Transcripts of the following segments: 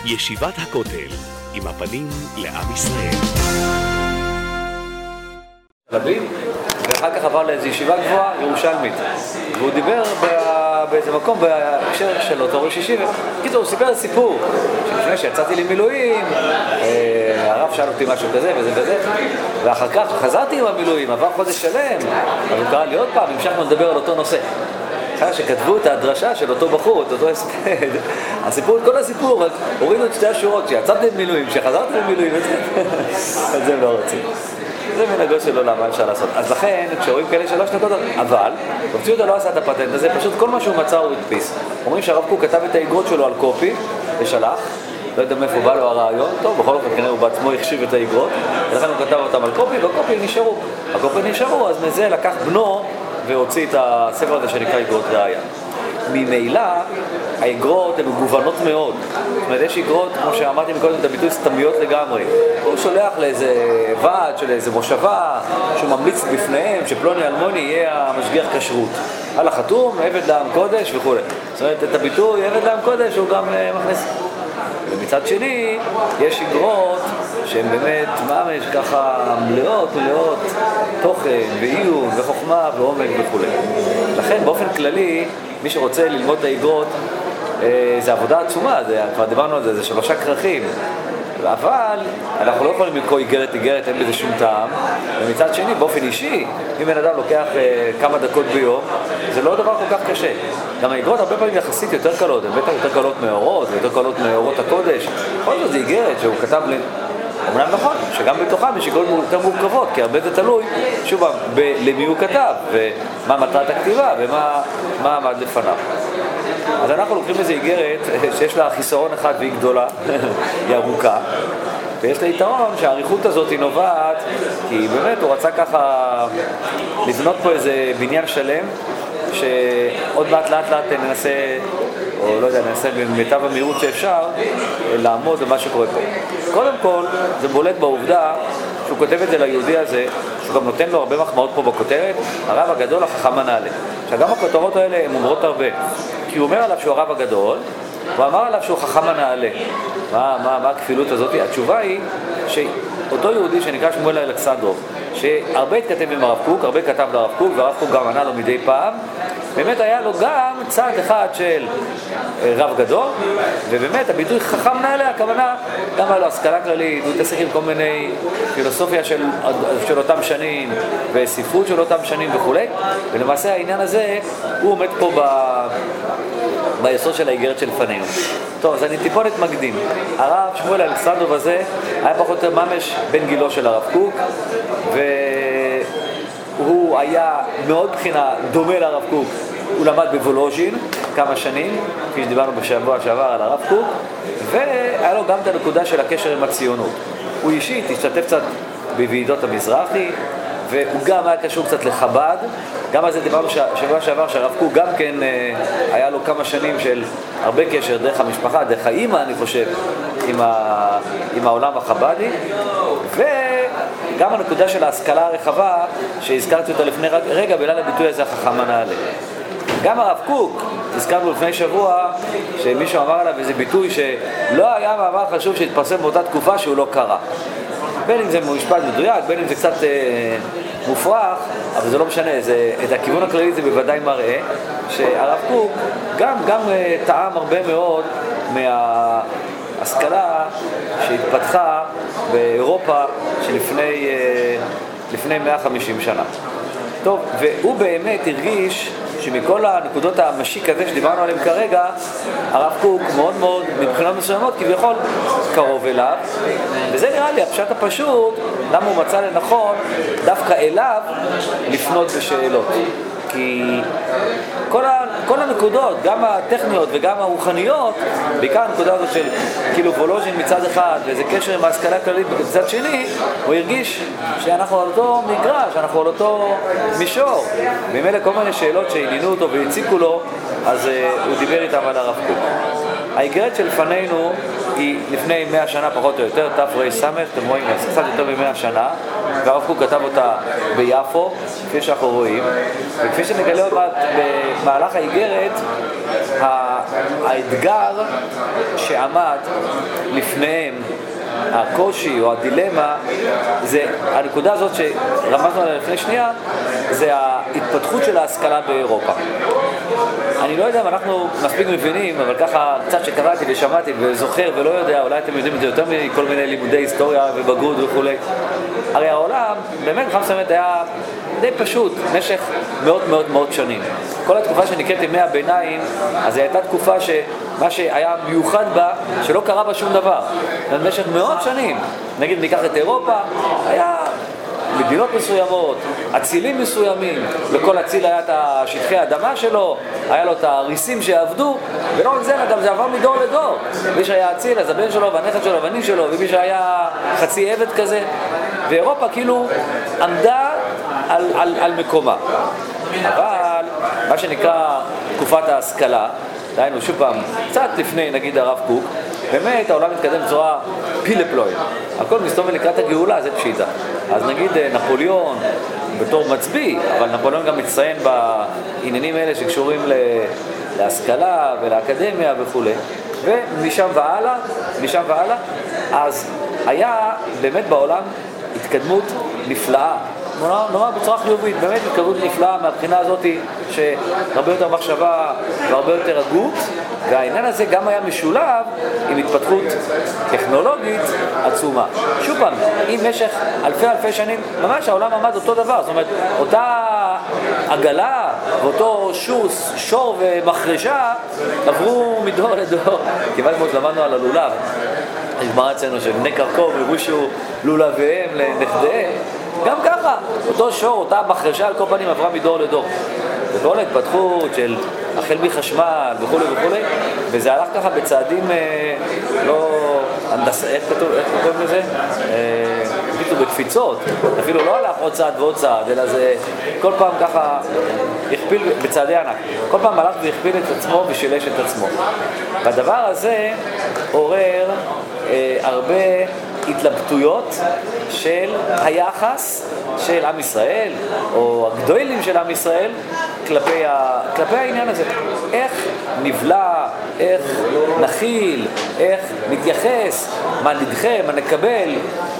ישיבת הכותל, עם הפנים לעם ישראל. ואחר כך עבר לאיזו ישיבה גבוהה, ירושלמית. והוא דיבר באיזה מקום בהקשר של אותו ראש ישיבה. קיצור, הוא סיפר סיפור, שלפני שיצאתי למילואים, הרב שאל אותי משהו כזה וזה וזה, ואחר כך חזרתי עם המילואים, עבר חודש שלם, אז הוא קרא לי עוד פעם, המשכנו לדבר על אותו נושא. אחרי שכתבו את הדרשה של אותו בחור, את אותו הספד, הסיפור, כל הסיפור, רק הורידו את שתי השורות, שיצאתי למילואים, שחזרתי למילואים, את זה הם לא רוצים. זה מנהגו של עולם, מה אפשר לעשות. אז לכן, כשרואים כאלה 3 נקודות, אבל, תופצי אותו לא עשה את הפטנט הזה, פשוט כל מה שהוא מצא הוא הדפיס. אומרים שהרב קוק כתב את האגרות שלו על קופי, ושלח, לא יודע מאיפה בא לו הרעיון, טוב, בכל אופן כנראה הוא בעצמו החשיב את האגרות, ולכן הוא כתב אותם על קופי, והקופי נשארו. הקופי נשארו, אז מזה לקח בנו, והוציא את הספר הזה שנקרא אגרות ראיה. ממילא, האגרות הן מגוונות מאוד. זאת אומרת, יש אגרות, כמו שאמרתי מקודם, את הביטוי סתמיות לגמרי. הוא שולח לאיזה ועד של איזה מושבה, שהוא ממליץ בפניהם שפלוני אלמוני יהיה המשגיח כשרות. על החתום, עבד לעם קודש וכו'. זאת אומרת, את הביטוי עבד לעם קודש הוא גם מכניס. ומצד שני, יש אגרות שהן באמת ממש ככה מלאות תוכן ועיון וחוכמה ועומק וכו'. לכן באופן כללי, מי שרוצה ללמוד את האגרות, זה עבודה עצומה, כבר דיברנו על זה, זה 3 כרכים. אבל אנחנו לא יכולים לקרוא איגרת, אין בזה שום טעם. ומצד שני, באופן אישי, אם בן אדם לוקח כמה דקות ביום, זה לא דבר כל כך קשה. גם האגרות הרבה פעמים יחסית יותר קלות, הן בטח יותר קלות מאורות, ויותר קלות מאורות הקודש. כל זאת זה איגרת שהוא כתב אומנם נכון, שגם בתוכם יש אגרות יותר מורכבות, כי הרבה זה תלוי, שוב, למי הוא כתב, ומה מטרת הכתיבה, ומה עמד לפניו. אז אנחנו לוקחים איזו איגרת שיש לה חיסרון אחד והיא גדולה, היא ארוכה, ויש לה יתרון שהעריכות הזאת היא נובעת, כי באמת הוא רצה ככה לבנות פה איזה בניין שלם, שעוד מעט לאט ננסה, או לא יודע, ננסה במיטב המהירות שאפשר, לעמוד במה שקורה פה. קודם כל, זה בולט בעובדה שהוא כותב את זה ליהודי הזה, שהוא גם נותן לו הרבה מחמאות פה בכותרת, הרב הגדול, החכם הנעלה. שגם הכותרות האלה הן אומרות הרבה, כי הוא אומר עליו שהוא הרב הגדול, הוא אמר עליו שהוא חכם הנעלה. מה הכפילות הזאת? התשובה היא שאותו יהודי שנקרא שמואל אלכסנדרוב, שהרבה התכתב עם הרב קוק, הרבה כתב לרב קוק, והרב קוק גם ענה לו מדי פעם, באמת היה לו גם צד אחד של רב גדול, ובאמת הביטוי חכם נעלה, הכוונה גם על השכלה כללית, הוא התעסק עם כל מיני פילוסופיה של אותם שנים, וספרות של אותם שנים וכו'. ולמעשה העניין הזה, הוא עומד פה ביסוד של האיגרת שלפנינו. טוב, אז אני טיפונת מקדים. הרב שמואל אלכסנדרוב הזה היה פחות או יותר ממש בן גילו של הרב קוק, והוא היה מאוד בחינה דומה לרב קוק. הוא למד בוולוז'ין כמה שנים, כפי שדיברנו בשבוע שעבר על הרב קוק, והיה לו גם את הנקודה של הקשר עם הציונות. הוא אישית השתתף קצת בוועידות המזרחי, והוא גם היה קשור קצת לחב"ד. גם על זה דיברנו שבוע שעבר שהרב קוק גם כן היה לו כמה שנים של הרבה קשר דרך המשפחה, דרך האמא אני חושב, עם העולם החב"די, וגם הנקודה של ההשכלה הרחבה שהזכרתי אותה לפני רגע בגלל הביטוי הזה החכם הנעלה. גם הרב קוק, הזכרנו לפני שבוע שמישהו אמר עליו איזה ביטוי שלא היה מאמר חשוב שהתפרסם באותה תקופה שהוא לא קרא. בין אם זה משפט מדויק, בין אם זה קצת מופרך, אבל זה לא משנה, את הכיוון הכללי זה בוודאי מראה שהרב קוק גם טעם הרבה מאוד מההשכלה שהתפתחה באירופה שלפני 150 שנה. טוב, והוא באמת הרגיש שמכל הנקודות המשיק הזה שדיברנו עליהם כרגע, הרב קוק מאוד מאוד, מבחינות מסוימות, כביכול קרוב אליו, וזה נראה לי הפשט הפשוט, למה הוא מצא לנכון דווקא אליו לפנות בשאלות. כי כל הנקודות, גם הטכניות וגם הרוחניות, בעיקר הנקודה הזאת של כאילו וולוז'ין מצד אחד ואיזה קשר עם ההשכלה הכללית מצד שני, הוא הרגיש שאנחנו על אותו מגרש, אנחנו על אותו מישור. ממילא כל מיני שאלות שעניינו אותו והציקו לו, אז הוא דיבר איתם על הרב קוק. האיגרת שלפנינו היא לפני 100 שנה פחות או יותר, תר"ס, אתם רואים, קצת יותר מ100 שנה, והרב קוק כתב אותה ביפו, כפי שאנחנו רואים, וכפי שנגלה אותה במהלך האיגרת, האתגר שעמד לפניהם, הקושי או הדילמה, זה הנקודה הזאת שרמזנו עליה לפני שנייה, זה ההתפתחות של ההשכלה באירופה. אני לא יודע אם אנחנו מספיק מבינים, אבל ככה קצת שקראתי ושמעתי וזוכר ולא יודע, אולי אתם יודעים את זה יותר מכל מיני לימודי היסטוריה ובגרות וכו'. הרי העולם באמת בכלל מסוימת היה די פשוט, במשך מאוד מאוד מאוד שנים. כל התקופה שנקראת ימי הביניים, אז זו הייתה תקופה שמה שהיה מיוחד בה, שלא קרה בה שום דבר. במשך מאות שנים, נגיד ניקח את אירופה, היה מדינות מסוימות, אצילים מסוימים, לכל אציל היה את שטחי האדמה שלו, היה לו את הריסים שעבדו, ולא רק זה, גם זה עבר מדור לדור. מי שהיה אציל, אז הבן שלו והנכד שלו והנין שלו, ומי שהיה חצי עבד כזה, ואירופה כאילו עמדה על מקומה. אבל מה שנקרא תקופת ההשכלה, דהיינו שוב פעם, קצת לפני נגיד הרב קוק, באמת העולם מתקדם בצורה פילפלוי. הכל מסתובב לקראת הגאולה, זה פשיטה. אז נגיד נפוליאון בתור מצביא, אבל נפוליאון גם מציין בעניינים האלה שקשורים להשכלה ולאקדמיה וכו'. ומשם והלאה, אז היה באמת בעולם התקדמות נפלאה. נורא בצורה חיובית, באמת התקדמות נפלאה מהבחינה הזאת שהרבה יותר מחשבה והרבה יותר הגות, והעניין הזה גם היה משולב עם התפתחות טכנולוגית עצומה. שוב פעם, אם במשך אלפי שנים, ממש העולם עמד אותו דבר, זאת אומרת, אותה עגלה ואותו שור ומחרשה עברו מדור לדור. כיוון כמו שלמדנו על הלולב, נגמר אצלנו שבני קרקוב ירושו לולביהם לנכדיהם, גם ככה, אותו שור, אותה מחרשה על כל פנים עברה מדור לדור. וכל ההתפתחות של החל מחשמל וכו', וזה הלך ככה בצעדים לא הנדסה, איך קוראים לזה? בקפיצות, אפילו לא הלך עוד צעד ועוד צעד, אלא זה כל פעם ככה הכפיל בצעדי ענק. כל פעם הלך והכפיל את עצמו ושילש את עצמו. והדבר הזה עורר הרבה התלבטויות של היחס של עם ישראל, או הגדולים של עם ישראל, כלפי העניין הזה. איך נבלע, איך נכיל, איך נתייחס, מה נדחה, מה נקבל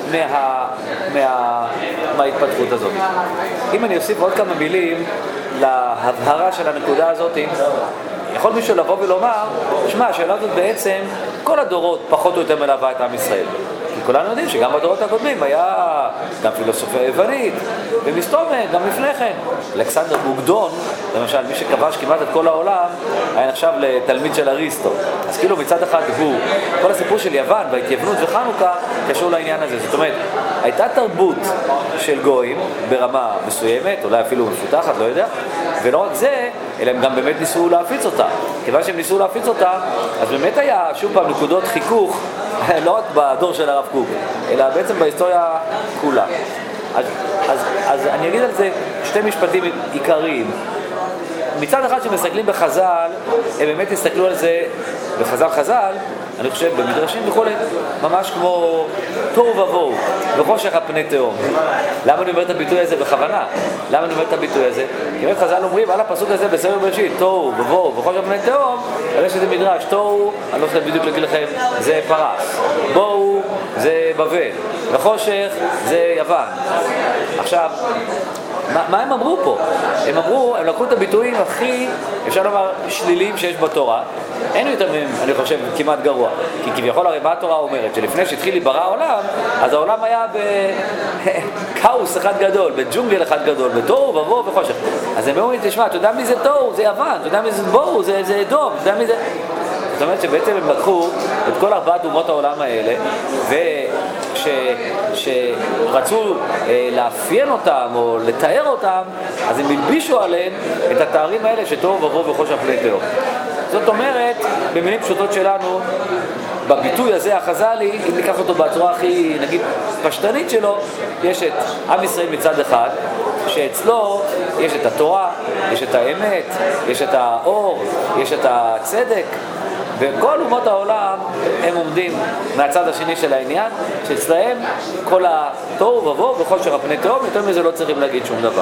מההתפתחות הזאת. אם אני אוסיף עוד כמה מילים להבהרה של הנקודה הזאת, יכול מישהו לבוא ולומר, שמע, השאלה הזאת בעצם כל הדורות פחות או יותר מלווה את עם ישראל. כי כולנו יודעים שגם בדורות הקודמים היה גם פילוסופיה יוונית, ומסתובב גם לפני כן. אלכסנדר בוגדון, למשל, מי שכבש כמעט את כל העולם, היה נחשב לתלמיד של אריסטו. אז כאילו מצד אחד כל הסיפור של יוון וההתייוונות וחנוכה קשור לעניין הזה. זאת אומרת, הייתה תרבות של גויים ברמה מסוימת, אולי אפילו מפותחת, לא יודע, ולא רק זה, אלא הם גם באמת ניסו להפיץ אותה. כיוון שהם ניסו להפיץ אותה, אז באמת היה שוב פעם נקודות חיכוך, לא רק בדור של הרב קוק, אלא בעצם בהיסטוריה כולה. אז אני אגיד על זה שתי משפטים עיקריים. מצד אחד שמסתכלים בחז"ל, הם באמת הסתכלו על זה בחז"ל, אני חושב במדרשים וכו', ממש כמו תוהו ובוהו, וחושך על פני תהום. למה אני אומר את הביטוי הזה בכוונה? למה אני אומר את הביטוי הזה? כי באמת חז"ל אומרים על הפסוק הזה בספר בראשית, תוהו ובוהו וחושך על פני תהום, הרי שזה מדרש, תוהו, אני לא רוצה בדיוק להגיד לכם, זה פרס, בוהו זה בבל, וחושך זה יוון. עכשיו, מה הם אמרו פה? הם לקחו את הביטויים הכי, אפשר לומר, שליליים שיש בתורה. אין יותר מהם, אני חושב, כמעט גרוע. כי כביכול הרי מה התורה אומרת? שלפני שהתחיל להיברא העולם, אז העולם היה בכאוס אחד גדול, בג'ונגל אחד גדול, בתוהו ובוהו וחושך. אז הם אומרים, תשמע, אתה יודע מי זה תוהו? זה יוון. אתה יודע מי זה בוהו? זה אדום. אתה יודע מי זה... זאת אומרת שבעצם הם לקחו את כל ארבעת אומות העולם האלה, שרצו לאפיין אותם או לתאר אותם, אז הם הלבישו עליהם את התארים האלה שתוהו ובוהו וחושך על פני תהום. זאת אומרת, במילים פשוטות שלנו, בביטוי הזה החז"לי, אם ניקח אותו בצורה הכי, נגיד, פשטנית שלו, יש את עם ישראל מצד אחד, שאצלו יש את התורה, יש את האמת, יש את האור, יש את הצדק, וכל אומות העולם הם עומדים מהצד השני של העניין, שאצלהם כל התוהו ובוהו וחושך על פני תהום, יותר מזה לא צריכים להגיד שום דבר.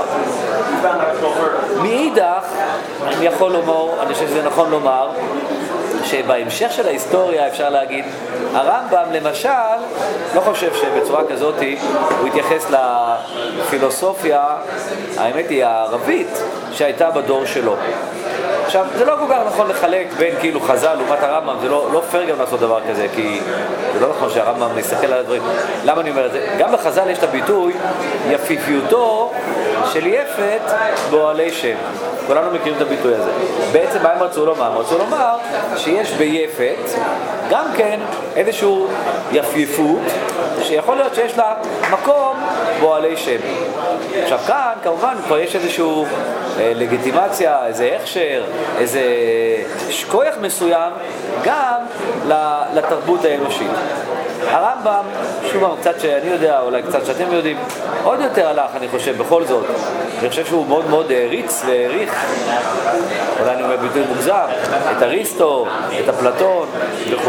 מאידך, אני יכול לומר, אני חושב שזה נכון לומר, שבהמשך של ההיסטוריה אפשר להגיד, הרמב"ם למשל לא חושב שבצורה כזאת הוא התייחס לפילוסופיה, האמת היא הערבית, שהייתה בדור שלו. עכשיו, זה לא כל כך נכון לחלק בין כאילו חז"ל לעומת הרמב"ם, זה לא פייר גם לעשות דבר כזה, כי זה לא נכון שהרמב"ם מסתכל על הדברים. למה אני אומר את זה? גם בחז"ל יש את הביטוי יפיפיותו של יפת באוהלי שם. כולנו מכירים את הביטוי הזה. בעצם מה הם רצו לומר? הם רצו לומר שיש ביפת גם כן איזשהו יפיפות שיכול להיות שיש לה מקום באוהלי שם. עכשיו כאן כמובן כבר יש איזשהו לגיטימציה, איזה הכשר, איזה שכוח מסוים גם לתרבות האנושית. הרמב"ם, שוב קצת שאני יודע, אולי קצת שאתם יודעים, עוד יותר הלך, אני חושב, בכל זאת. אני חושב שהוא מאוד מאוד העריץ והעריך, אולי אני אומר ביטוי מוגזם, את אריסטו, את אפלטון וכו'.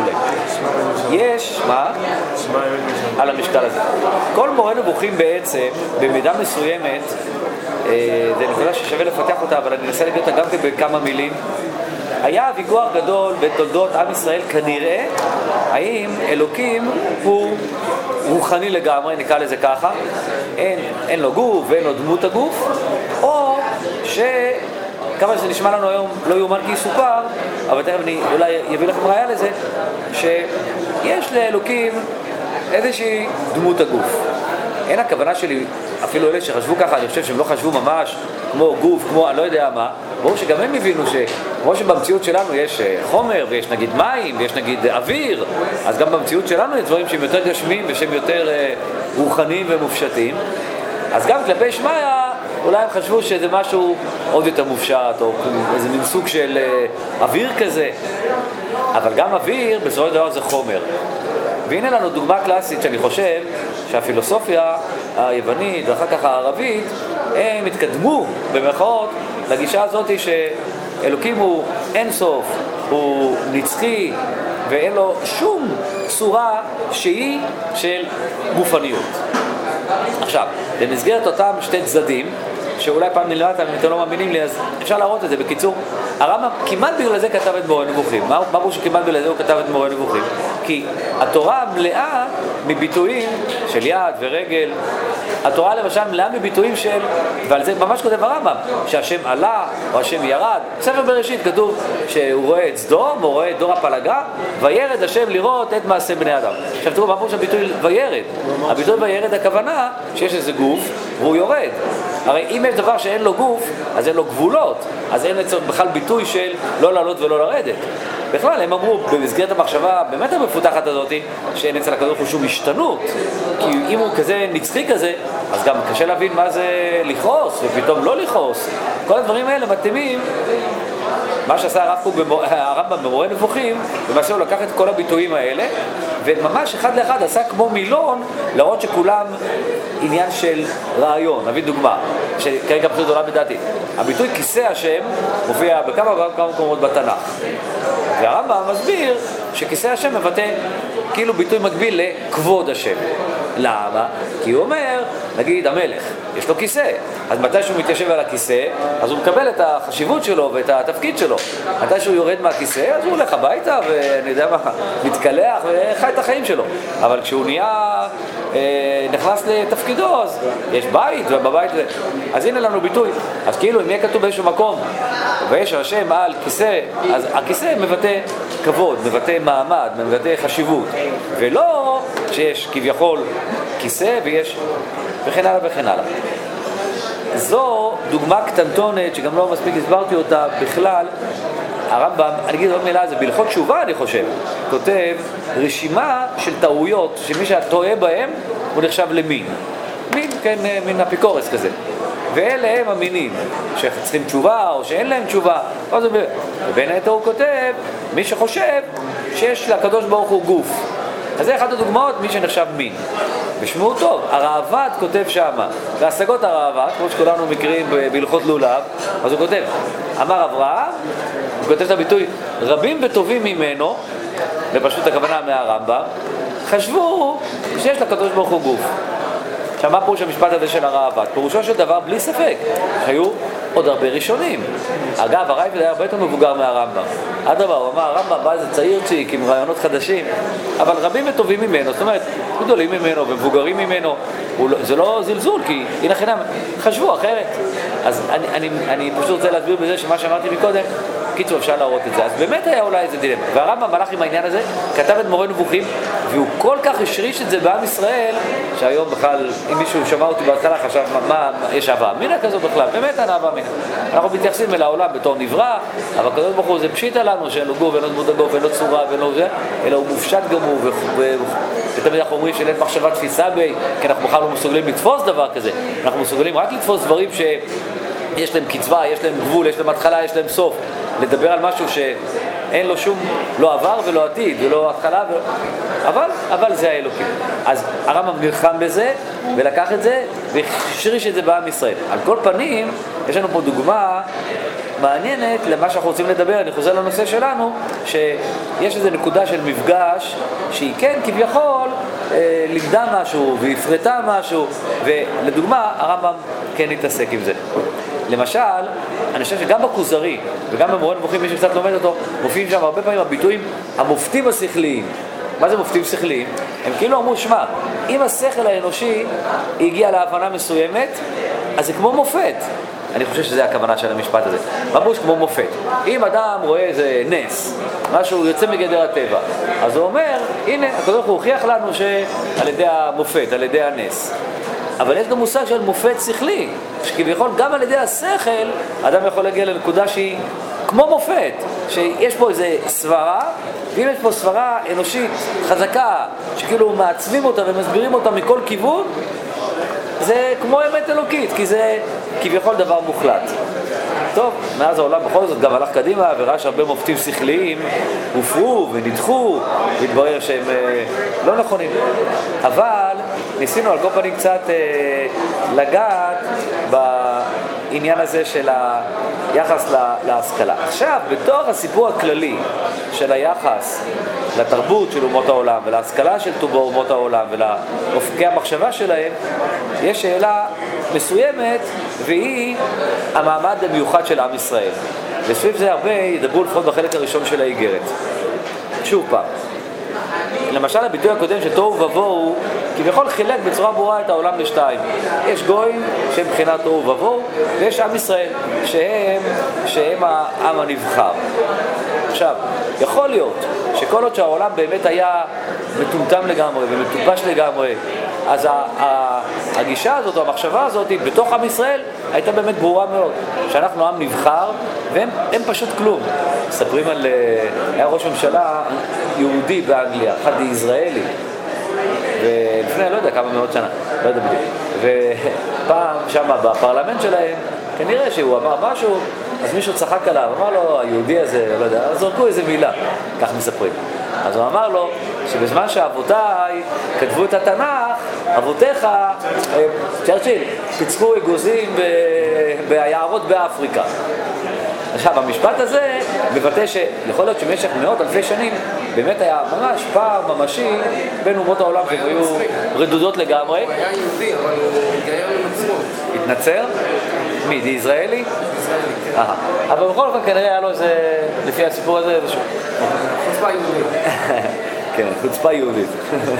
יש, מה? על המשקל הזה. כל מורה נבוכים בעצם, במידה מסוימת, זה נקודה ששווה לפתח אותה, אבל אני אנסה להגיד אותה גם בכמה מילים. היה ויכוח גדול בתולדות עם ישראל כנראה, האם אלוקים הוא רוחני לגמרי, נקרא לזה ככה, אין לו גוף ואין לו דמות הגוף, או כמה שזה נשמע לנו היום לא יאומן כי יסופר, אבל תכף אני אולי אביא לכם ראיה לזה, שיש לאלוקים איזושהי דמות הגוף. אין הכוונה שלי, אפילו אלה שחשבו ככה, אני חושב שהם לא חשבו ממש כמו גוף, כמו אני לא יודע מה, ברור שגם הם הבינו שכמו שבמציאות שלנו יש חומר ויש נגיד מים ויש נגיד אוויר, אז גם במציאות שלנו יש דברים שהם יותר גשמים ושהם יותר רוחניים ומופשטים. אז גם כלפי שמיה אולי הם חשבו שזה משהו עוד יותר מופשט או איזה מין סוג של אוויר כזה, אבל גם אוויר בסופו של דבר זה חומר. והנה לנו דוגמה קלאסית שאני חושב שהפילוסופיה היוונית ואחר כך הערבית הם התקדמו במרכאות לגישה הזאת שאלוקים הוא אינסוף, הוא נצחי ואין לו שום צורה שהיא של גופניות. עכשיו, במסגרת אותם שתי צדדים שאולי פעם נלמד אותם, אם אתם לא מאמינים לי, אז אפשר להראות את זה. בקיצור, הרמב"ם כמעט בגלל זה כתב את מורה נבוכים. מה ברור שכמעט בגלל זה הוא כתב את מורה נבוכים? כי התורה מלאה מביטויים של יד ורגל. התורה למשל מלאה מביטויים של, ועל זה ממש כותב הרמב"ם, שהשם עלה או השם ירד. בספר בראשית כתוב שהוא רואה את סדום, הוא רואה את דור הפלגה, וירד השם לראות את מעשה בני אדם. עכשיו תראו, מה פירוש הביטוי וירד? הביטוי וירד הכוונה שיש איזה גוף והוא יורד. הרי אם יש דבר שאין לו גוף, אז אין לו גבולות, אז אין לצורך בכלל ביטוי של לא לעלות ולא לרדת. בכלל, הם אמרו, במסגרת המחשבה באמת המפותחת הזאת, שאין אצל הקדוש ברוך הוא שום השתנות, כי אם הוא כזה נצחי כזה, אז גם קשה להבין מה זה לכעוס, ופתאום לא לכעוס. כל הדברים האלה מתאימים. מה שעשה הרמב"ם במורה נבוכים, למעשה הוא לקח את כל הביטויים האלה, וממש אחד לאחד עשה כמו מילון, להראות שכולם עניין של רעיון. נביא דוגמה, שכרגע פשוט עולה בדעתי. הביטוי כיסא השם מופיע בכמה מקומות בתנ"ך. והרמב"ם מסביר שכיסא השם מבטא כאילו ביטוי מקביל לכבוד השם. למה? כי הוא אומר, נגיד המלך, יש לו כיסא, אז מתי שהוא מתיישב על הכיסא, אז הוא מקבל את החשיבות שלו ואת התפקיד שלו. מתי שהוא יורד מהכיסא, אז הוא הולך הביתה ואני יודע מה, מתקלח וחי את החיים שלו. אבל כשהוא נכנס לתפקידו, אז יש בית, ובבית אז הנה לנו ביטוי. אז כאילו אם יהיה כתוב באיזשהו מקום ויש השם על כיסא, אז הכיסא מבטא כבוד, מבטא מעמד, מבטא חשיבות, ולא שיש כביכול כיסא ויש וכן הלאה וכן הלאה. זו דוגמה קטנטונת שגם לא מספיק הסברתי אותה בכלל. הרמב"ם, אני אגיד עוד מילה על זה, בהלכות תשובה אני חושב, כותב רשימה של טעויות שמי שטועה בהם הוא נחשב למין. מין, כן, מין אפיקורס כזה. ואלה הם המינים שצריכים תשובה או שאין להם תשובה. ובין היתר הוא כותב, מי שחושב שיש לקדוש ברוך הוא גוף. אז זה אחד הדוגמאות, מי שנחשב מין. ושמעו טוב, הרעב"ד כותב שמה, בהשגות הרעב"ד, כמו שכולנו מכירים בהלכות לולב, אז הוא כותב, אמר אברהם, הוא כותב את הביטוי, רבים וטובים ממנו, ופשוט הכוונה מהרמב"ם, חשבו שיש לקדוש ברוך הוא גוף. עכשיו, מה פירוש המשפט הזה של הראב"ד? פירושו של דבר, בלי ספק, היו עוד הרבה ראשונים. אגב, הרייבד היה הרבה יותר מבוגר מהרמב"ם. אדרבה, הוא אמר, הרמב"ם בא איזה צעירצ'יק עם רעיונות חדשים, אבל רבים וטובים ממנו, זאת אומרת, גדולים ממנו ומבוגרים ממנו, זה לא זלזול, כי הנה חינם, חשבו אחרת. אז אני פשוט רוצה להסביר בזה שמה שאמרתי מקודם, קיצור, אפשר להראות את זה. אז באמת היה אולי איזה דילמה. והרמב"ם הלך עם העניין הזה, כתב את מורה נבוכים, והוא כל כך השריש את זה בעם ישראל, שהיום בכלל, אם מישהו שמע אותי בהתחלה, חשב, מה, יש אהבה אמינה כזאת בכלל? באמת אין אהבה אמינה. אנחנו מתייחסים אל העולם בתור נברא, אבל הקדוש ברוך הוא זה פשיטה לנו, שאין לו גוף, ואין לו דמות הגוף, ואין לו צורה, ואין לו זה, אלא הוא מופשט גמור, ותמיד אנחנו אומרים שאין מחשבה תפיסה בי, כי אנחנו בכלל לא מסוגלים לתפוס דבר כזה. אנחנו מסוגלים רק לתפוס דברים שיש להם קצבה, יש להם גבול, יש להם התחלה, יש להם סוף. לדבר על משהו שאין לו שום, לא עבר ולא עתיד, ולא התחלה, אבל זה האלוקים. אז הרמב"ם נלחם בזה, ולקח את זה, והשריש את זה בעם ישראל. על כל פנים, יש לנו פה דוגמה מעניינת למה שאנחנו רוצים לדבר. אני חוזר לנושא שלנו, שיש איזו נקודה של מפגש, שהיא כן כביכול לימדה משהו, והפרטה משהו, ולדוגמה, הרמב"ם כן התעסק עם זה. למשל, אני חושב שגם בכוזרי וגם במורה נבוכים, מי שקצת לומד אותו, מופיעים שם הרבה פעמים הביטויים המופתים השכליים. מה זה מופתים שכליים? הם כאילו אמרו, שמע, אם השכל האנושי הגיע להבנה מסוימת, אז זה כמו מופת. אני חושב שזה הכוונה של המשפט הזה. ממש כמו מופת. אם אדם רואה איזה נס, משהו יוצא מגדר הטבע, אז הוא אומר, הנה, הקדוש ברוך הוא הוכיח לנו שעל ידי המופת, על ידי הנס. אבל יש גם מושג של מופת שכלי, שכביכול גם על ידי השכל, אדם יכול להגיע לנקודה שהיא כמו מופת, שיש פה איזו סברה, ואם יש פה סברה אנושית חזקה, שכאילו מעצבים אותה ומסבירים אותה מכל כיוון, זה כמו אמת אלוקית, כי זה כביכול דבר מוחלט. טוב, מאז העולם בכל זאת גם הלך קדימה וראה שהרבה מופתים שכליים הופרו ונדחו והתברר שהם לא נכונים. אבל ניסינו על כל פנים קצת לגעת בעניין הזה של היחס להשכלה. עכשיו, בתוך הסיפור הכללי של היחס לתרבות של אומות העולם ולהשכלה של אומות העולם ולאופקי המחשבה שלהם, יש שאלה מסוימת, והיא המעמד המיוחד של עם ישראל. וסביב זה הרבה ידברו לפחות בחלק הראשון של האיגרת. שוב פעם, למשל הביטוי הקודם שתוהו ובוהו כביכול חילק בצורה ברורה את העולם לשתיים. יש גויים שהם מבחינת תוהו ובוהו, ויש עם ישראל שהם העם הנבחר. עכשיו, יכול להיות שכל עוד שהעולם באמת היה מטומטם לגמרי ומטופש לגמרי, אז הגישה הזאת או המחשבה הזאת בתוך עם ישראל הייתה באמת ברורה מאוד, שאנחנו עם נבחר והם פשוט כלום. מספרים על, היה ראש ממשלה יהודי באנגליה, אחד ישראלי, ולפני לא יודע כמה מאות שנה, לא יודע בדיוק, ופעם שם בפרלמנט שלהם כנראה שהוא אמר משהו, אז מישהו צחק עליו, אמר לו, היהודי הזה, לא יודע, זרקו איזה מילה, כך מספרים. אז הוא אמר לו שבזמן שאבותיי כתבו את התנ"ך, אבותיך, צ'רצ'יל, פיצחו אגוזים ביערות באפריקה. עכשיו, המשפט הזה מבטא שיכול להיות שבמשך מאות אלפי שנים באמת היה ממש פער ממשי בין אומות העולם שהן היו רדודות לגמרי. הוא היה יהודי, אבל הוא התגייר למצוות. התנצר? מי? זה ישראלי? ישראלי, כן. אבל בכל אופן כנראה היה לו איזה, לפי הסיפור הזה, איזשהו... חוצפה יהודית. כן, חוצפה יהודית.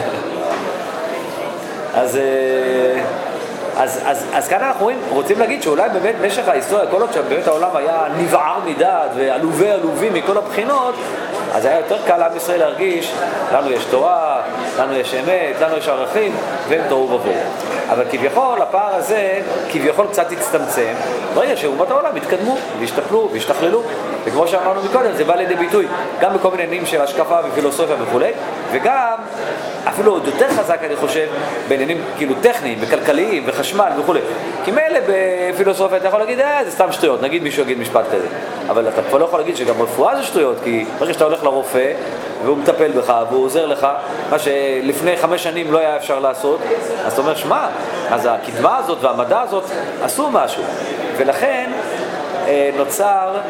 אז כאן אנחנו רוצים להגיד שאולי באמת במשך ההיסטוריה, כל עוד שבאמת העולם היה נבער מדעת ועלובי מכל הבחינות, אז היה יותר קל לעם ישראל להרגיש, לנו יש תורה, לנו יש אמת, לנו יש ערכים, והם תוהו ובוהו. אבל כביכול הפער הזה כביכול קצת הצטמצם, ברגע שאומות העולם התקדמו והשתפלו והשתכללו, וכמו שאמרנו מקודם, זה בא לידי ביטוי גם בכל מיני עניינים של השקפה ופילוסופיה וכו', וגם אפילו עוד יותר חזק אני חושב בעניינים כאילו טכניים וכלכליים וחשמל וכו'. כי מילא בפילוסופיה אתה יכול להגיד זה סתם שטויות, נגיד מישהו יגיד משפט כזה, אבל אתה כבר לא יכול להגיד שגם רפואה זה שטויות, כי ברגע שאתה הולך לרופא והוא מטפל בך והוא עוזר לך מה שלפני 5 שנים לא היה אפשר לעשות, אז אתה אומר שמה, אז הקדמה הזאת והמדע הזאת עשו משהו, ולכן נוצר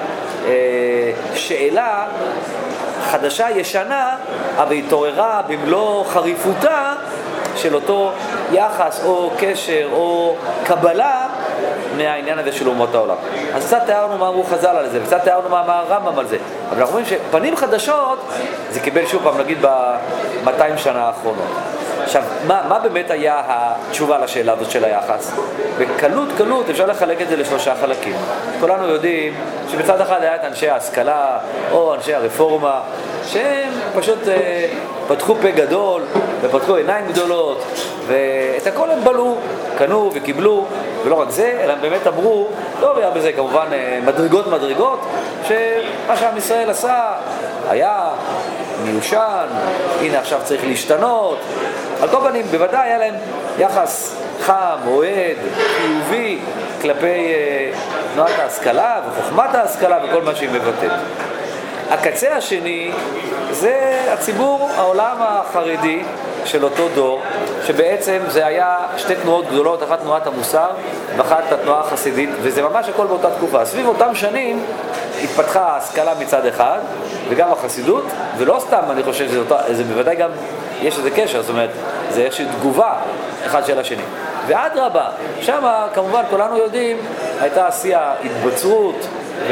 שאלה חדשה ישנה, אבל התעוררה במלוא חריפותה של אותו יחס או קשר או קבלה מהעניין הזה של אומות העולם. אז קצת תיארנו מה אמרו חז"ל על זה, וקצת תיארנו מה אמר הרמב"ם על זה. אבל אנחנו רואים שפנים חדשות, זה קיבל שוב פעם, נגיד, ב-200 שנה האחרונות. עכשיו, מה באמת היה התשובה לשאלה הזאת של היחס? בקלות אפשר לחלק את זה לשלושה חלקים. כולנו יודעים שבצד אחד היה את אנשי ההשכלה או אנשי הרפורמה, שהם פשוט פתחו פה גדול ופתחו עיניים גדולות, ואת הכל הם בלעו, קנו וקיבלו, ולא רק זה, אלא הם באמת אמרו, לא היה בזה כמובן מדרגות, שמה שעם ישראל עשה היה מיושן, הנה עכשיו צריך להשתנות. על כל פנים, בוודאי היה להם יחס חם, אוהד, חיובי, כלפי תנועת ההשכלה וחוכמת ההשכלה וכל מה שהיא מבטאת. הקצה השני זה הציבור, העולם החרדי של אותו דור, שבעצם זה היה שתי תנועות גדולות, אחת תנועת המוסר ואחת התנועה החסידית, וזה ממש הכל באותה תקופה. סביב אותם שנים התפתחה ההשכלה מצד אחד וגם החסידות, ולא סתם אני חושב שזה בוודאי גם יש איזה קשר, זאת אומרת זה איזושהי תגובה אחד של השני. ועד רבה, שם כמובן כולנו יודעים הייתה עשייה, התבצרות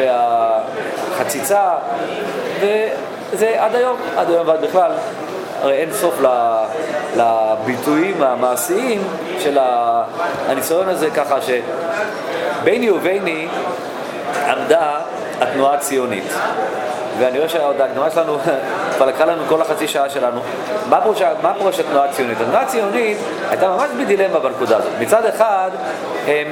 והחציצה, וזה עד היום ועד בכלל, הרי אין סוף לביטויים המעשיים של הניסיון הזה, ככה שביני וביני עמדה התנועה הציונית, ואני רואה שההקדמה שלנו כבר לקחה לנו כל החצי שעה שלנו. מה פירוש התנועה הציונית? התנועה הציונית הייתה ממש בדילמה בנקודה הזאת. מצד אחד הם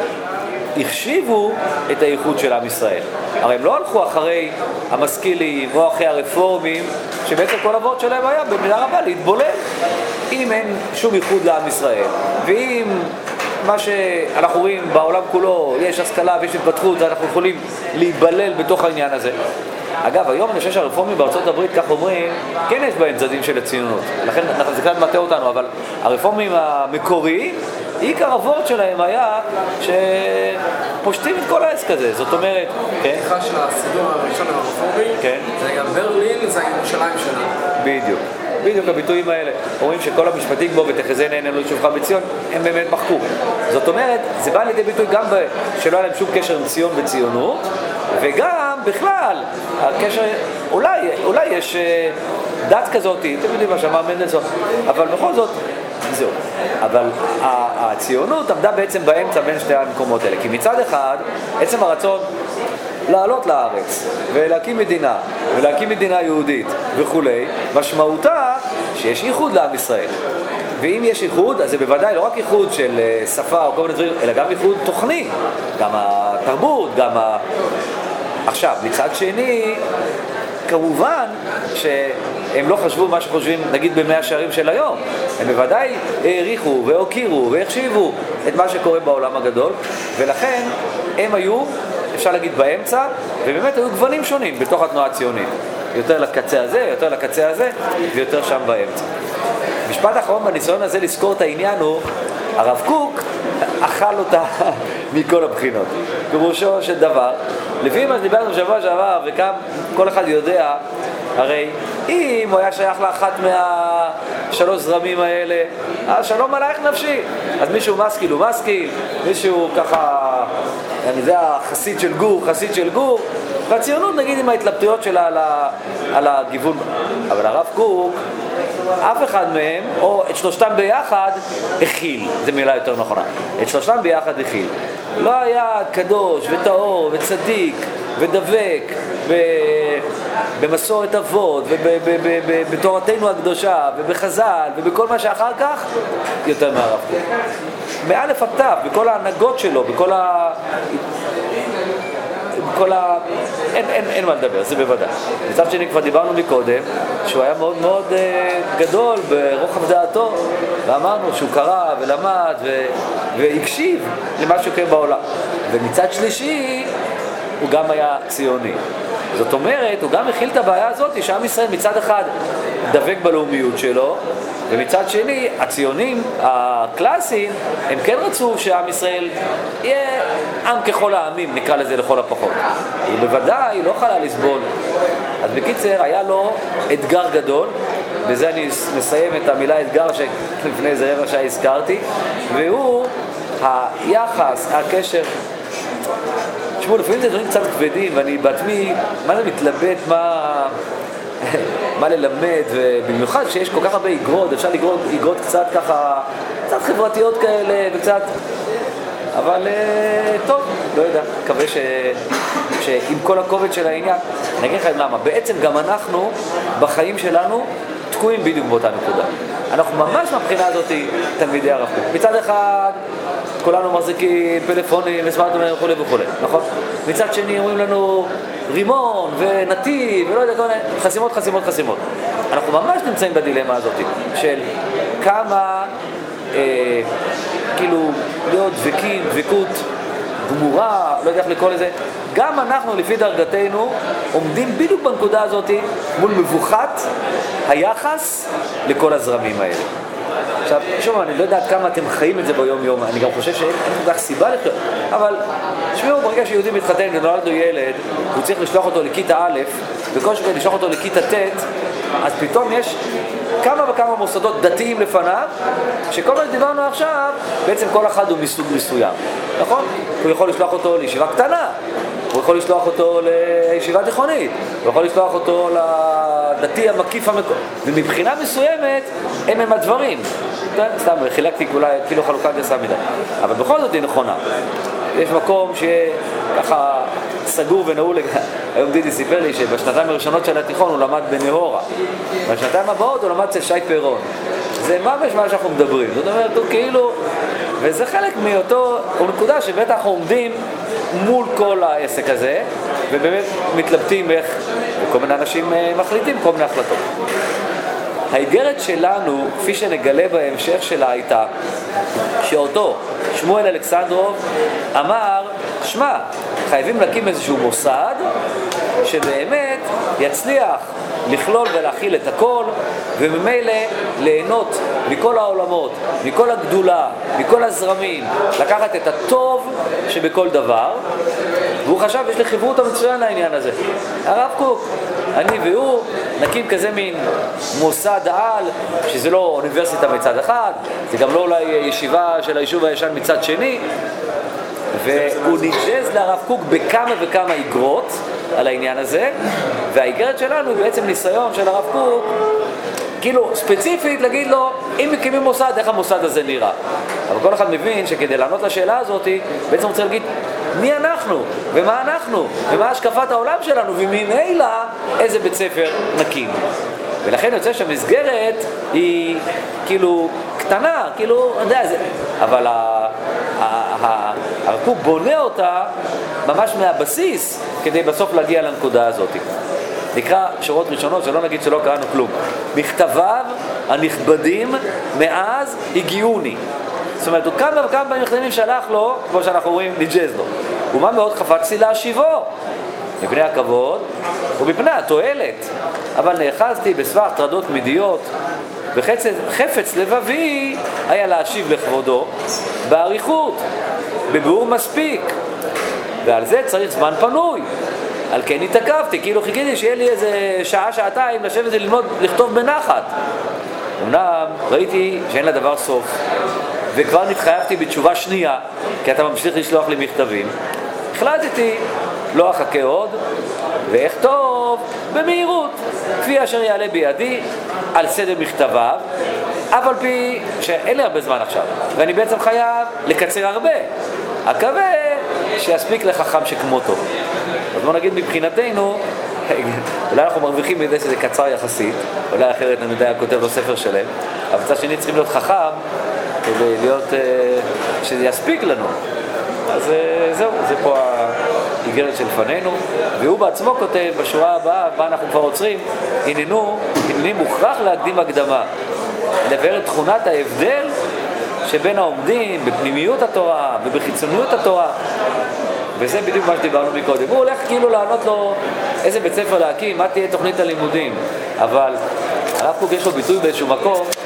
החשיבו את הייחוד של עם ישראל, הרי הם לא הלכו אחרי המשכילים או אחרי הרפורמים, שבעצם כל העבוד שלהם היה במידה רבה להתבולל. אם אין שום ייחוד לעם ישראל, ואם מה שאנחנו רואים בעולם כולו יש השכלה ויש התפתחות, אנחנו יכולים להיבלל בתוך העניין הזה. אגב, היום אני חושב שהרפורמים בארצות הברית, כך אומרים, כן יש בהם צדדים של הציונות, לכן זה קצת מטעה אותנו, אבל הרפורמים המקוריים, עיקר העבוד שלהם היה שפושטים את כל העסק הזה, זאת אומרת, כן? פתיחה של הסידור הראשון הרפורמי, כן. זה היה ברלין, זה ירושלים שלנו. בדיוק הביטויים האלה, אומרים שכל המשפטים בו ותחזינה עינינו לשובך בציון, הם באמת מחקו. זאת אומרת, זה בא לידי ביטוי גם שלא היה להם שום קשר עם ציון וציונות, וגם בכלל, הקשר, אולי יש דת כזאת, אתם יודעים מה שאמר מנדלסון, אבל בכל זאת, זהו. אבל הציונות עמדה בעצם באמצע בין שתי המקומות האלה, כי מצד אחד, עצם הרצון לעלות לארץ ולהקים מדינה יהודית וכולי, משמעותה שיש ייחוד לעם ישראל. ואם יש ייחוד, אז זה בוודאי לא רק ייחוד של שפה או כל מיני דברים, אלא גם ייחוד תוכני, גם התרבות, עכשיו, מצד שני, כמובן שהם לא חשבו מה שחושבים, נגיד, במאה השערים של היום. הם בוודאי העריכו והוקירו והחשיבו את מה שקורה בעולם הגדול, ולכן הם היו, אפשר להגיד, באמצע, ובאמת היו גוונים שונים בתוך התנועה הציונית. יותר לקצה הזה, יותר לקצה הזה, ויותר שם באמצע. משפט האחרון בניסיון הזה לזכור את העניין הוא, הרב קוק אכל אותה מכל הבחינות. פירושו של דבר, לפי מה שדיברנו בשבוע שעבר, וגם כל אחד יודע, הרי אם הוא היה שייך לאחת מהשלוש זרמים האלה, אז שלום עלייך נפשי. אז מישהו משכיל הוא משכיל, מישהו ככה, אני יודע, חסיד של גור, והציונות נגיד עם ההתלבטויות שלה על הגיוון. אבל הרב קוק, אף אחד מהם, או את שלושתם ביחד, הכיל, זו מילה יותר נכונה, את שלושתם ביחד הכיל. לא היה קדוש וטהור וצדיק ודבק במסורת אבות ובתורתנו הקדושה ובחז"ל ובכל מה שאחר כך, יותר מהרב קוק. מאלף עד תו, בכל ההנהגות שלו, אין מה לדבר, זה בוודאי. מצד שני, כבר דיברנו מקודם, שהוא היה מאוד מאוד גדול ברוחב דעתו, ואמרנו שהוא קרא ולמד והקשיב למה שקורה בעולם. ומצד שלישי, הוא גם היה ציוני. זאת אומרת, הוא גם הכיל את הבעיה הזאת, שעם ישראל מצד אחד דבק בלאומיות שלו, ומצד שני, הציונים הקלאסיים, הם כן רצו שעם ישראל יהיה עם ככל העמים, נקרא לזה לכל הפחות. הוא בוודאי לא חלה לסבול. אז בקיצר, היה לו אתגר גדול, בזה אני מסיים את המילה אתגר שלפני איזה רבע שעה הזכרתי, והוא היחס, הקשר. תשמעו, לפעמים זה דברים קצת כבדים, ואני בעצמי, מה זה מתלבט, מה ללמד, ובמיוחד שיש כל כך הרבה איגרות, אפשר לגרות איגרות קצת ככה, קצת חברתיות כאלה, וקצת, אבל טוב, לא יודע, מקווה שעם כל הכובד של העניין, אני אגיד לכם למה, בעצם גם אנחנו, בחיים שלנו, תקועים בדיוק באותה נקודה. אנחנו ממש מבחינה הזאת תלמידי הרב קוק. מצד אחד, כולנו מחזיקים פלאפונים וסמארטפונים וכו' וכו', נכון? מצד שני, אומרים לנו רימון ונתיב ולא יודע, חסימות. אנחנו ממש נמצאים בדילמה הזאת של כמה, כאילו, להיות דבקות גמורה, לא יודע איך לקרוא לזה. גם אנחנו, לפי דרגתנו, עומדים בדיוק בנקודה הזאת מול מבוחת היחס לכל הזרמים האלה. עכשיו, שוב, אני לא יודע עד כמה אתם חיים את זה ביום יום, אני גם חושב שאין כל כך סיבה לחיות, אבל תשמעו, ברגע שיהודי מתחתן ונולד לו ילד, הוא צריך לשלוח אותו לכיתה א', וכל שכן לשלוח אותו לכיתה ט', אז פתאום יש כמה וכמה מוסדות דתיים לפניו, שכל מה שדיברנו עכשיו, בעצם כל אחד הוא מסוג מסוים, נכון? הוא יכול לשלוח אותו לישיבה קטנה, הוא יכול לשלוח אותו לישיבה תיכונית, הוא יכול לשלוח אותו לדתי המקיף המקום, ומבחינה מסוימת הם הדברים. סתם, חילקתי כאילו חלוקה גסה מדי, אבל בכל זאת היא נכונה. יש מקום שככה סגור ונעול. היום דידי סיפר לי שבשנתיים הראשונות של התיכון הוא למד בנהורה, בשנתיים הבאות הוא למד אצל שי פירון. זה ממש מה שאנחנו מדברים, זאת אומרת, הוא כאילו, וזה חלק מאותו נקודה שבטח אנחנו עומדים מול כל העסק הזה, ובאמת מתלבטים איך כל מיני אנשים מחליטים כל מיני החלטות. האיגרת שלנו, כפי שנגלה בהמשך שלה, הייתה שאותו שמואל אלכסנדרוב אמר, שמע, חייבים להקים איזשהו מוסד שבאמת יצליח לכלול ולהכיל את הכל, וממילא ליהנות מכל העולמות, מכל הגדולה, מכל הזרמים, לקחת את הטוב שבכל דבר. והוא חשב, יש לי חיברות המצוין לעניין הזה. הרב קוק, אני והוא נקים כזה מין מוסד על, שזה לא אוניברסיטה מצד אחד, זה גם לא אולי ישיבה של היישוב הישן מצד שני, והוא נג'ז לרב קוק בכמה וכמה איגרות על העניין הזה, והאיגרת שלנו היא בעצם ניסיון של הרב קוק, כאילו ספציפית להגיד לו, אם מקימים מוסד, איך המוסד הזה נראה. אבל כל אחד מבין שכדי לענות לשאלה הזאת, בעצם רוצה להגיד, מי אנחנו, ומה אנחנו, ומה השקפת העולם שלנו, וממילא איזה בית ספר נקים. ולכן יוצא שהמסגרת היא כאילו קטנה, כאילו, אני יודע, אבל הרב קוק בונה אותה ממש מהבסיס, כדי בסוף להגיע לנקודה הזאת. נקרא שורות ראשונות, שלא נגיד שלא קראנו כלום. מכתביו הנכבדים מאז הגיעוני. זאת אומרת, הוא כמה וכמה במכתבים שלח לו, כמו שאנחנו רואים, נג'ז לו. ומה מאוד חפצתי להשיבו, מפני הכבוד ומפני התועלת. אבל נאחזתי בסבך טרדות מדיות, וחפץ לבבי היה להשיב לכבודו בעריכות, בביאור מספיק. ועל זה צריך זמן פנוי. על כן התעכבתי, כאילו חיכיתי שיהיה לי איזה שעה, שעתיים לשבת וללמוד, לכתוב בנחת. אמנם ראיתי שאין לדבר סוף, וכבר נתחייבתי בתשובה שנייה, כי אתה ממשיך לשלוח לי מכתבים. החלטתי, לא אחכה עוד, ואכתוב במהירות, כפי אשר יעלה בידי, על סדר מכתביו, אבל פי שאין לי הרבה זמן עכשיו, ואני בעצם חייב לקצר הרבה. אקווה שיספיק לחכם שכמותו. אז בוא נגיד מבחינתנו, אולי אנחנו מרוויחים מזה שזה קצר יחסית, אולי אחרת אני יודע, כותב לו ספר שלם, אבל צד שני צריכים להיות חכם, כדי להיות, שזה יספיק לנו. אז זהו, זה פה האיגרת שלפנינו, והוא בעצמו כותב בשורה הבאה, בה אנחנו כבר עוצרים, הנני מוכרח להקדים הקדמה, לבאר את תכונת ההבדל שבין העומדים בפנימיות התורה ובחיצוניות התורה, וזה בדיוק מה שדיברנו מקודם. הוא הולך כאילו לענות לו איזה בית ספר להקים, מה תהיה תוכנית הלימודים, אבל הרב קוק יש לו ביטוי באיזשהו מקום,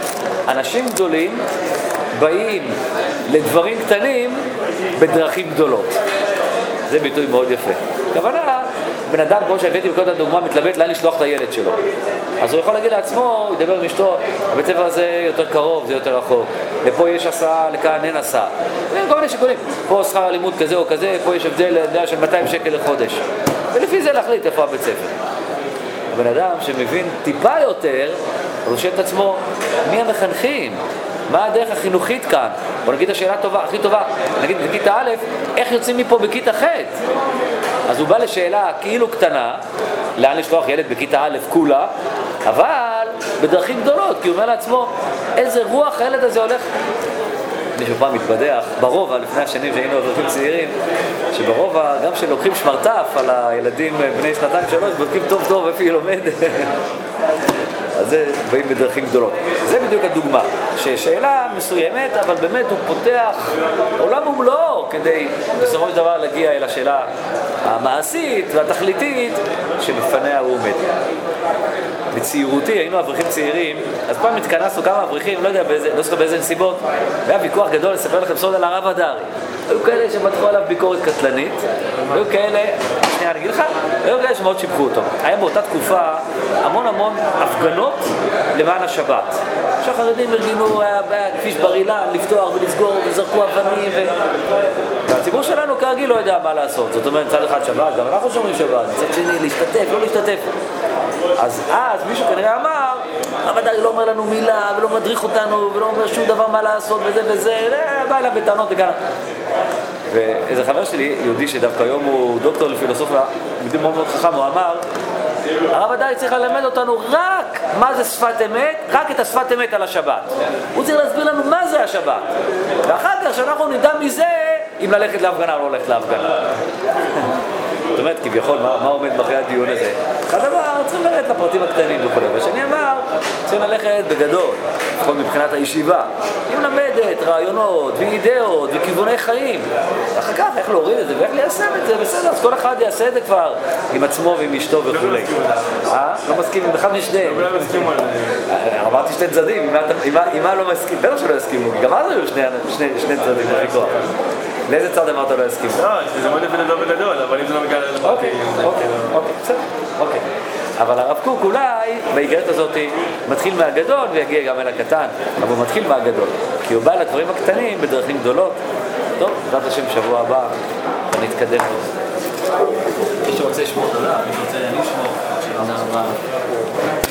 אנשים גדולים באים לדברים קטנים בדרכים גדולות. זה ביטוי מאוד יפה. הכוונה, בן אדם, כמו שהבאתי בכל הדוגמה, מתלבט לאן לשלוח את הילד שלו. אז הוא יכול להגיד לעצמו, הוא ידבר עם אשתו, הבית ספר הזה יותר קרוב, זה יותר רחוק. לפה יש הסעה, לכאן אין הסעה. זה כל מיני שיקולים. פה שכר הלימוד כזה או כזה, פה יש הבדל של 200 שקל לחודש. ולפי זה להחליט איפה הבית ספר. הבן אדם שמבין טיפה יותר, הוא שואל את עצמו, מי המחנכים? מה הדרך החינוכית כאן? בוא נגיד השאלה הכי טובה, נגיד בכיתה א', איך יוצאים מפה בכיתה ח'? אז הוא בא לשאלה כאילו קטנה, לאן לשלוח ילד בכיתה א' כולה, אבל בדרכים גדולות, כי הוא אומר לעצמו, איזה רוח הילד הזה הולך. מישהו פעם מתבדח, ברובע, לפני השנים שהיינו אברכים צעירים, שברובע, גם שלוקחים שמרטף על הילדים בני 2-3, בודקים טוב טוב איפה היא לומדת. אז זה באים בדרכים גדולות. זה בדיוק הדוגמה, ששאלה מסוימת, אבל באמת הוא פותח עולם ומלואו, כדי בסופו של דבר להגיע אל השאלה המעשית והתכליתית שבפניה הוא עומד. בצעירותי, היינו אברכים צעירים, אז פעם התכנסנו כמה אברכים, לא יודע באיזה נסיבות, והיה ויכוח גדול לספר לכם סוד על הרב הדרי. היו כאלה שמתחו עליו ביקורת קטלנית, היו כאלה, שנייה אני אגיד לך, היו כאלה שמאוד שיבחו אותו. היה באותה תקופה המון הפגנות למען השבת. שהחרדים ארגנו כביש בר אילן, לפתוח ולסגור וזרקו אבנים והציבור שלנו כרגיל לא יודע מה לעשות. זאת אומרת, מצד אחד שבת, גם אנחנו שומרים שבת, מצד שני להשתתף, לא להשתתף. אז מישהו כנראה אמר, הרב הדרי לא אומר לנו מילה ולא מדריך אותנו ולא אומר שום דבר מה לעשות וזה, בא אליו בטענות וכאן. ואיזה חבר שלי, יהודי שדווקא היום הוא דוקטור לפילוסופיה, יהודי מאוד מאוד חכם, הוא אמר, הרב הדרי צריך ללמד אותנו רק מה זה שפת אמת, רק את השפת אמת על השבת. הוא צריך להסביר לנו מה זה השבת. ואחר כך שאנחנו נדע מזה אם ללכת להפגנה או לא ללכת להפגנה. זאת אומרת, כביכול, מה עומד מאחורי הדיון הזה? אחד דבר, צריכים ללכת לפרטים הקטנים וכו'. והשני אמר, צריכים ללכת בגדול, לפחות מבחינת הישיבה. היא מלמדת רעיונות ואידאות וכיווני חיים. אחר כך, איך להוריד את זה ואיך ליישם את זה, בסדר, אז כל אחד יעשה את זה כבר עם עצמו ועם אשתו וכו'. לא מסכים עם אחד משניהם. לא מסכימו על זה. אמרתי שני צדדים, עם מה לא מסכים? בטח שלא יסכימו, גם אז היו שני צדדים בוויכוח. לאיזה צד אמרת לא יסכים? לא, זה מאוד יפה לדבר בגדול, אבל אם זה לא מגיע אוקיי, בסדר, אוקיי. אבל הרב קוק אולי, באיגרת הזאת, מתחיל מהגדול ויגיע גם אל הקטן, אבל הוא מתחיל מהגדול, כי הוא בא לדברים הקטנים בדרכים גדולות. טוב, בעזרת השם שבוע הבא, נתקדם. מי שרוצה לשמור תודה, מי שרוצה אני לשמור, תודה רבה.